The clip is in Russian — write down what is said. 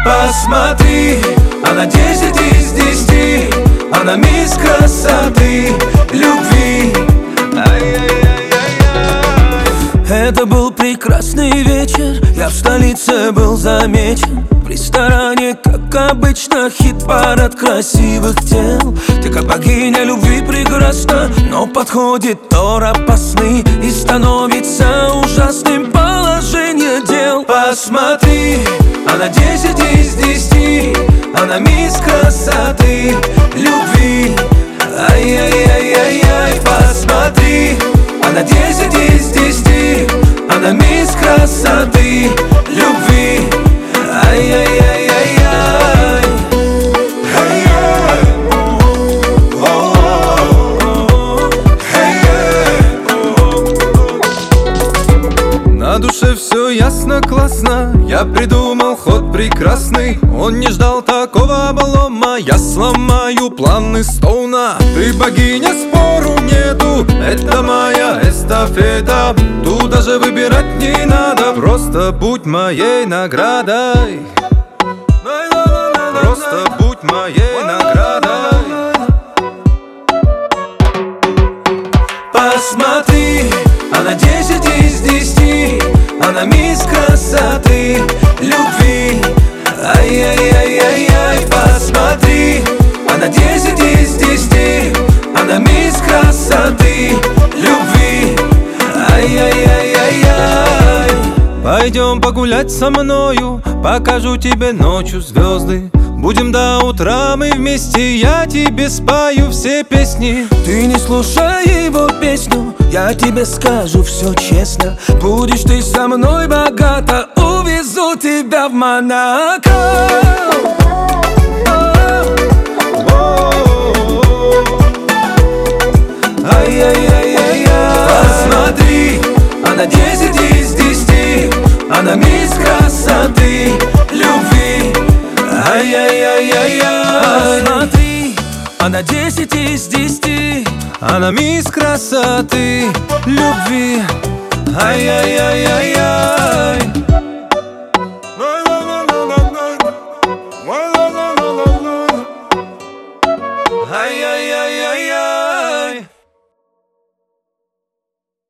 Посмотри, она 10 из 10, она мисс красоты, любви. Это был прекрасный вечер, я в столице был замечен. В ресторане, как обычно, хит-парад красивых тел. Ты как богиня любви прекрасна, но подходит Тор опасный и становится ужасным положение дел. Посмотри, она 10 из 10, она мисс красоты, любви. Ай-яй-яй-яй-яй, посмотри, она 10 из 10, она мисс красоты, любви. Ай-яй-яй-яй-яй. На душе все ясно, классно, я придумал ход прекрасный. Он не ждал такого облома, я сломаю планы Стоуна. Ты богиня, спору нету, это моя эстафета. Тут даже выбирать не надо, просто будь моей наградой. Просто будь моей наградой. Посмотри, она 10 из 10, она мисс красоты, любви. Ай-яй-яй-яй-яй, посмотри, она 10 из 10, она мисс красоты, любви. Ай-яй-яй-яй-яй. Пойдем погулять со мною, покажу тебе ночью звезды. Будем до утра мы вместе, я тебе спою все песни. Ты не слушай его песню, я тебе скажу все честно. Будешь ты со мной богата, увезу тебя в Монако. Ай-яй-яй-яй-яй. Посмотри, она 10 из 10, она мисс красоты, любви. Ай-яй-яй-яй-яй. Посмотри, она 10 из 10, она мисс красоты, любви. Ай-яй-яй-яй-яй.